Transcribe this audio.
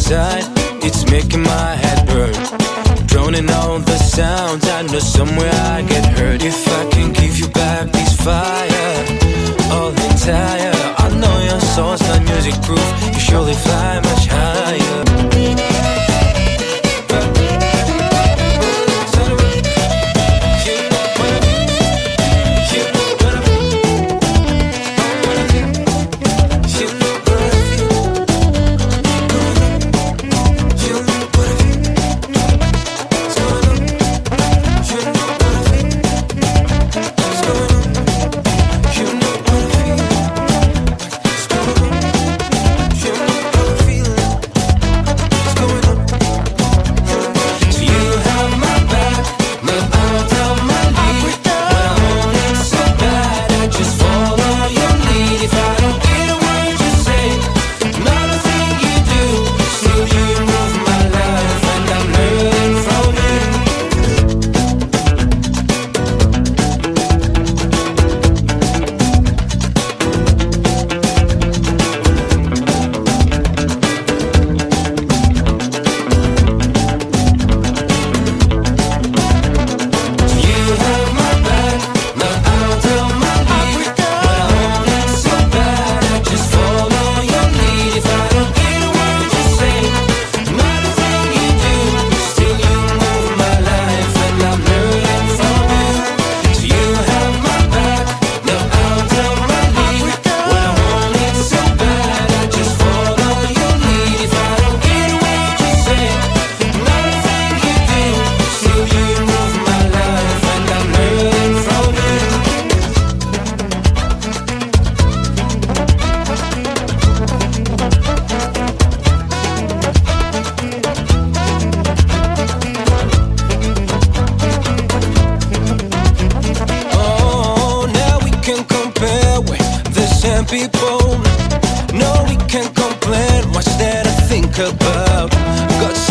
inside, it's making my head burn. Droning out the sounds, I know somewhere I get hurt. If I can give you back this fire, all entire, I know your soul's not music proof. You surely fly much higher. People, no, we can't complain. Much that I think about. Got